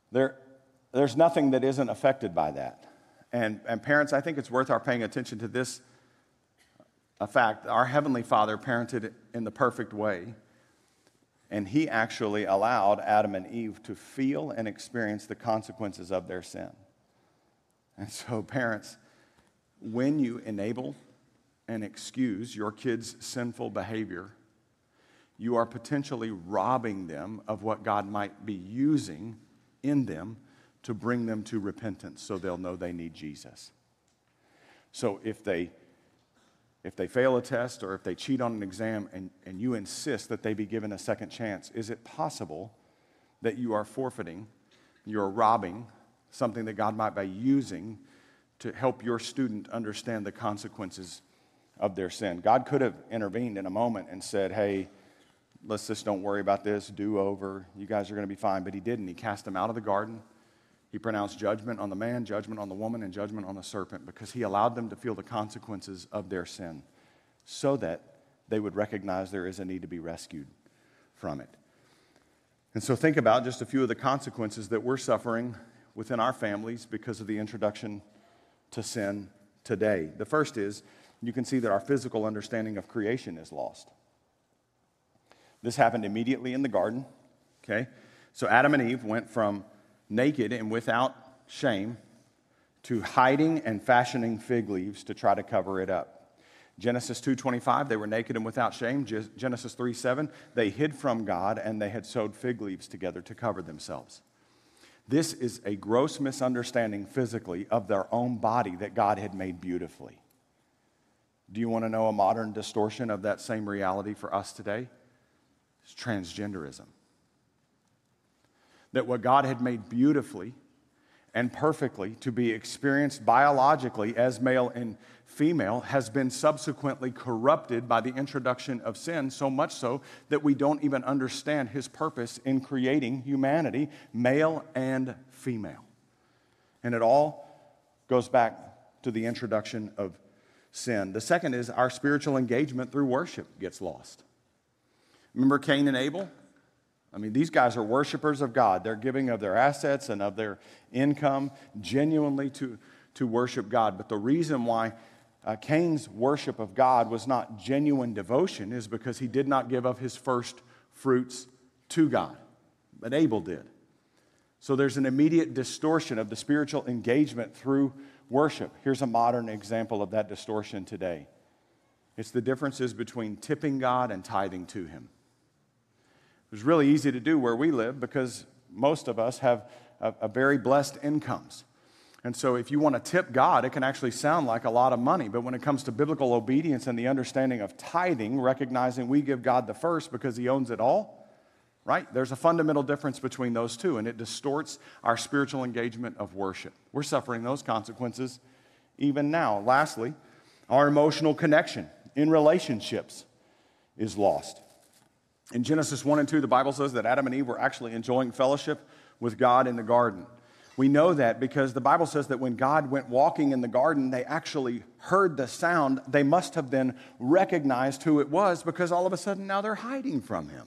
There's nothing that isn't affected by that. And parents, I think it's worth our paying attention to this fact. Our Heavenly Father parented in the perfect way, and He actually allowed Adam and Eve to feel and experience the consequences of their sin. And so, parents, when you enable and excuse your kids' sinful behavior, you are potentially robbing them of what God might be using in them to bring them to repentance so they'll know they need Jesus. So if they fail a test or if they cheat on an exam and you insist that they be given a second chance, is it possible that you are forfeiting, you're robbing something that God might be using to help your student understand the consequences of their sin? God could have intervened in a moment and said, hey, let's just don't worry about this, do over, you guys are going to be fine. But He didn't. He cast them out of the garden. He pronounced judgment on the man, judgment on the woman, and judgment on the serpent because He allowed them to feel the consequences of their sin so that they would recognize there is a need to be rescued from it. And so think about just a few of the consequences that we're suffering within our families because of the introduction to sin today. The first is, you can see that our physical understanding of creation is lost. This happened immediately in the garden, okay? So Adam and Eve went from naked and without shame to hiding and fashioning fig leaves to try to cover it up. Genesis 2:25, they were naked and without shame. Genesis 3:7, they hid from God and they had sewed fig leaves together to cover themselves. This is a gross misunderstanding physically of their own body that God had made beautifully. Do you want to know a modern distortion of that same reality for us today? It's transgenderism. That what God had made beautifully and perfectly to be experienced biologically as male and female has been subsequently corrupted by the introduction of sin, so much so that we don't even understand His purpose in creating humanity, male and female. And it all goes back to the introduction of sin. The second is our spiritual engagement through worship gets lost. Remember Cain and Abel? I mean, these guys are worshipers of God. They're giving of their assets and of their income genuinely to worship God. But the reason why Cain's worship of God was not genuine devotion is because he did not give of his first fruits to God. But Abel did. So there's an immediate distortion of the spiritual engagement through worship. Here's a modern example of that distortion today. It's the differences between tipping God and tithing to Him. It's really easy to do where we live because most of us have a very blessed incomes. And so if you want to tip God, it can actually sound like a lot of money. But when it comes to biblical obedience and the understanding of tithing, recognizing we give God the first because He owns it all, right? There's a fundamental difference between those two, and it distorts our spiritual engagement of worship. We're suffering those consequences even now. Lastly, our emotional connection in relationships is lost. In Genesis 1 and 2, the Bible says that Adam and Eve were actually enjoying fellowship with God in the garden. We know that because the Bible says that when God went walking in the garden, they actually heard the sound. They must have then recognized who it was because all of a sudden now they're hiding from Him.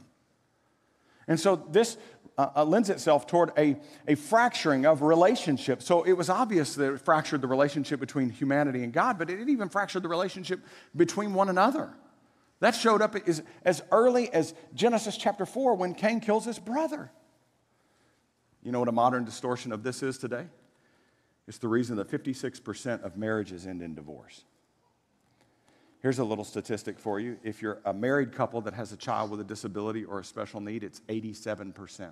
And so this lends itself toward a fracturing of relationships. So it was obvious that it fractured the relationship between humanity and God, but it even fractured the relationship between one another. That showed up as early as Genesis chapter 4 when Cain kills his brother. You know what a modern distortion of this is today? It's the reason that 56% of marriages end in divorce. Here's a little statistic for you. If you're a married couple that has a child with a disability or a special need, it's 87%.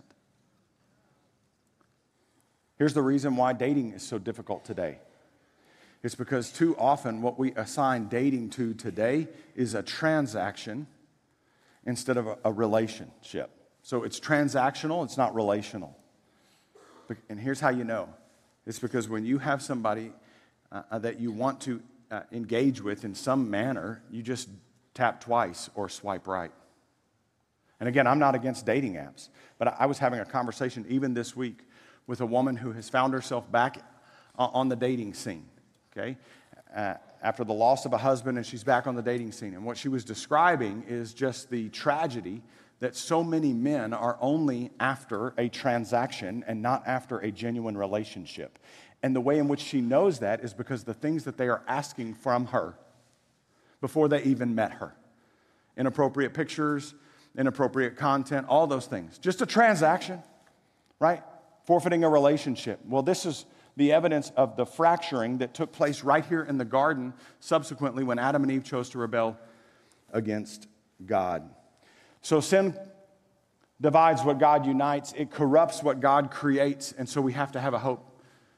Here's the reason why dating is so difficult today. It's because too often what we assign dating to today is a transaction instead of a relationship. So it's transactional, it's not relational. And here's how you know. It's because when you have somebody that you want to engage with in some manner, you just tap twice or swipe right. And again, I'm not against dating apps, but I was having a conversation even this week with a woman who has found herself back on the dating scene. Okay, after the loss of a husband, and she's back on the dating scene. And what she was describing is just the tragedy that so many men are only after a transaction and not after a genuine relationship. And the way in which she knows that is because the things that they are asking from her before they even met her. Inappropriate pictures, inappropriate content, all those things. Just a transaction, right? Forfeiting a relationship. Well, this is the evidence of the fracturing that took place right here in the garden subsequently when Adam and Eve chose to rebel against God. So sin divides what God unites. It corrupts what God creates. And so we have to have a hope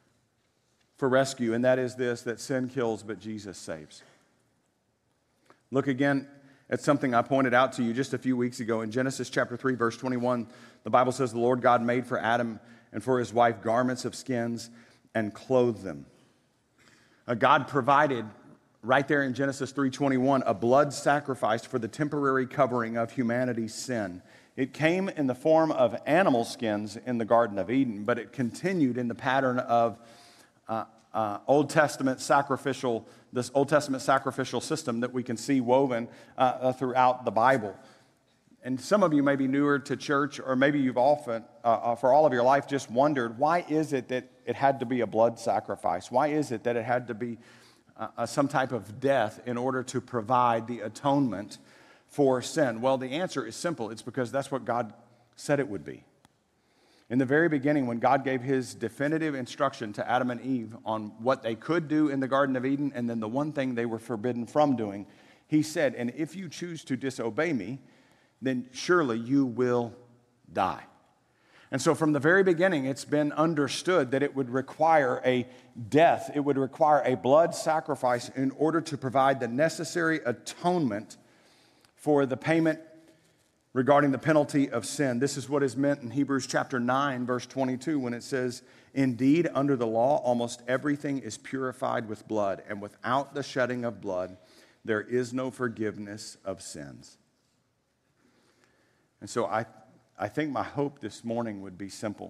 for rescue, and that is this, that sin kills, but Jesus saves. Look again at something I pointed out to you just a few weeks ago. In Genesis chapter 3, verse 21, the Bible says, the Lord God made for Adam and for his wife garments of skins and clothed them. God provided right there in Genesis 3:21 a blood sacrifice for the temporary covering of humanity's sin. It came in the form of animal skins in the Garden of Eden, but it continued in the pattern of Old Testament sacrificial system that we can see woven throughout the Bible. And some of you may be newer to church, or maybe you've often, for all of your life, just wondered, why is it that it had to be a blood sacrifice? Why is it that it had to be some type of death in order to provide the atonement for sin? Well, the answer is simple. It's because that's what God said it would be. In the very beginning, when God gave his definitive instruction to Adam and Eve on what they could do in the Garden of Eden, and then the one thing they were forbidden from doing, he said, and if you choose to disobey me, then surely you will die. And so from the very beginning, it's been understood that it would require a death, it would require a blood sacrifice in order to provide the necessary atonement for the payment regarding the penalty of sin. This is what is meant in Hebrews chapter 9, verse 22, when it says, indeed, under the law, almost everything is purified with blood, and without the shedding of blood, there is no forgiveness of sins. And so I think my hope this morning would be simple.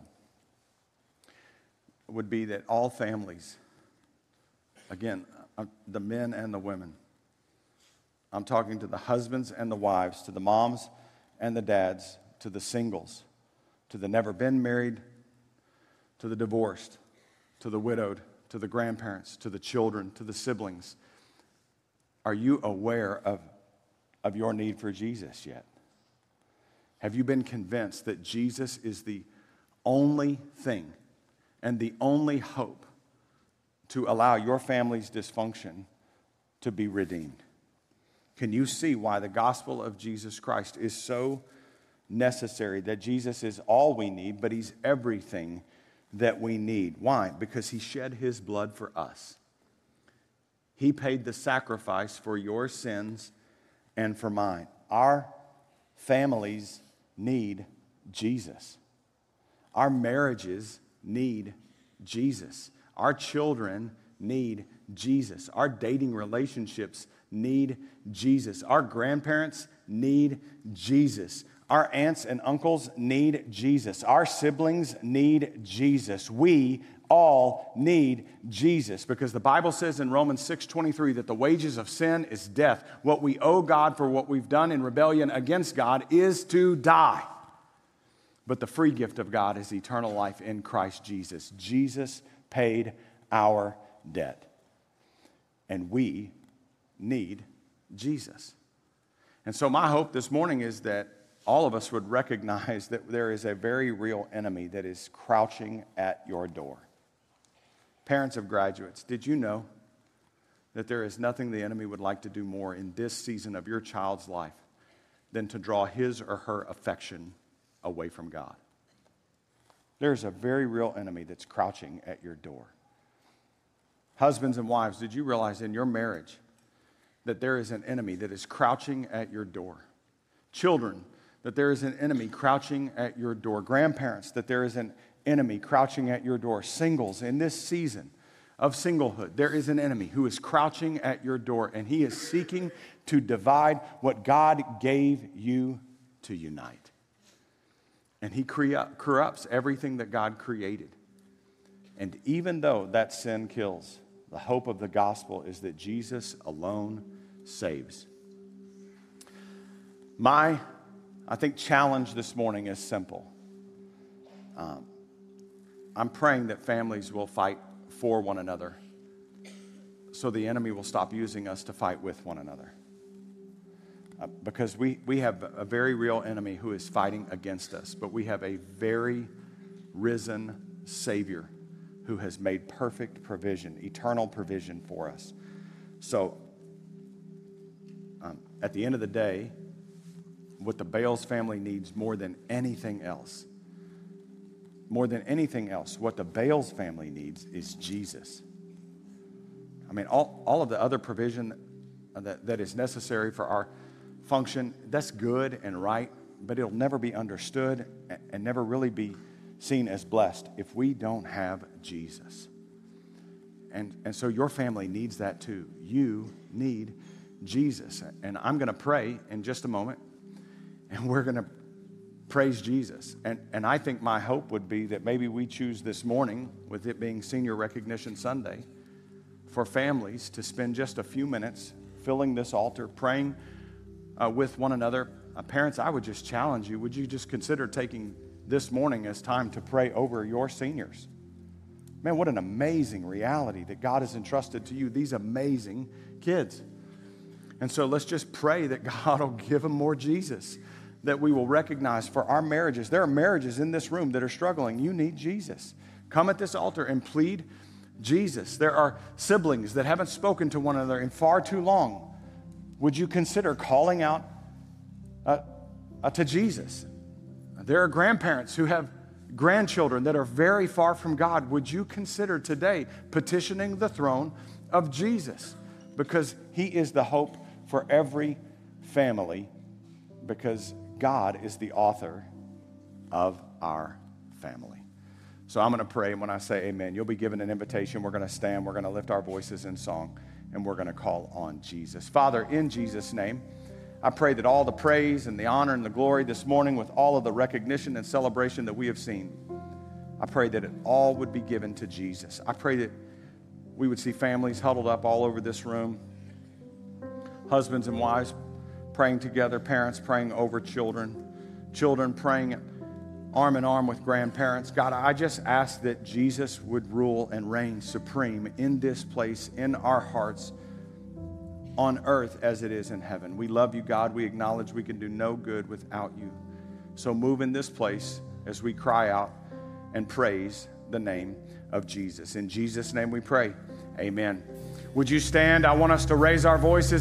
It would be that all families, again, the men and the women, I'm talking to the husbands and the wives, to the moms and the dads, to the singles, to the never been married, to the divorced, to the widowed, to the grandparents, to the children, to the siblings. Are you aware of your need for Jesus yet? Have you been convinced that Jesus is the only thing and the only hope to allow your family's dysfunction to be redeemed? Can you see why the gospel of Jesus Christ is so necessary, that Jesus is all we need, but he's everything that we need? Why? Because he shed his blood for us. He paid the sacrifice for your sins and for mine. Our families need Jesus. Our marriages need Jesus. Our children need Jesus. Our dating relationships need Jesus. Our grandparents need Jesus. Our aunts and uncles need Jesus. Our siblings need Jesus. We all need Jesus, because the Bible says in Romans 6:23 that the wages of sin is death. What we owe God for what we've done in rebellion against God is to die. But the free gift of God is eternal life in Christ Jesus. Jesus paid our debt. And we need Jesus. And so my hope this morning is that all of us would recognize that there is a very real enemy that is crouching at your door. Parents of graduates, did you know that there is nothing the enemy would like to do more in this season of your child's life than to draw his or her affection away from God? There's a very real enemy that's crouching at your door. Husbands and wives, did you realize in your marriage that there is an enemy that is crouching at your door? Children, that there is an enemy crouching at your door. Grandparents, that there is an enemy crouching at your door. Singles, in this season of singlehood, there is an enemy who is crouching at your door, and he is seeking to divide what God gave you to unite. And he corrupts everything that God created. And even though that sin kills, the hope of the gospel is that Jesus alone saves. My I think challenge this morning is simple. I'm praying that families will fight for one another so the enemy will stop using us to fight with one another. Because we have a very real enemy who is fighting against us, but we have a very risen Savior who has made perfect provision, eternal provision for us. So, at the end of the day, what the Bales family needs more than anything else, what the Bales family needs is Jesus. I mean, all of the other provision that is necessary for our function, that's good and right, but it'll never be understood and never really be seen as blessed if we don't have Jesus. And so your family needs that too. You need Jesus. And I'm going to pray in just a moment, and we're going to praise Jesus. And I think my hope would be that maybe we choose this morning, with it being Senior Recognition Sunday, for families to spend just a few minutes filling this altar, praying with one another. Parents, I would just challenge you, would you just consider taking this morning as time to pray over your seniors? Man, what an amazing reality that God has entrusted to you, these amazing kids. And so let's just pray that God will give them more Jesus, that we will recognize for our marriages. There are marriages in this room that are struggling. You need Jesus. Come at this altar and plead Jesus. There are siblings that haven't spoken to one another in far too long. Would you consider calling out to Jesus? There are grandparents who have grandchildren that are very far from God. Would you consider today petitioning the throne of Jesus? Because he is the hope for every family, because God is the author of our family. So I'm going to pray, and when I say amen, you'll be given an invitation. We're going to stand, we're going to lift our voices in song, and we're going to call on Jesus. Father, in Jesus' name, I pray that all the praise and the honor and the glory this morning, with all of the recognition and celebration that we have seen, I pray that it all would be given to Jesus. I pray that we would see families huddled up all over this room, husbands and wives praying together, parents praying over children, children praying arm in arm with grandparents. God, I just ask that Jesus would rule and reign supreme in this place, in our hearts, on earth as it is in heaven. We love you, God. We acknowledge we can do no good without you. So move in this place as we cry out and praise the name of Jesus. In Jesus' name we pray. Amen. Would you stand? I want us to raise our voices.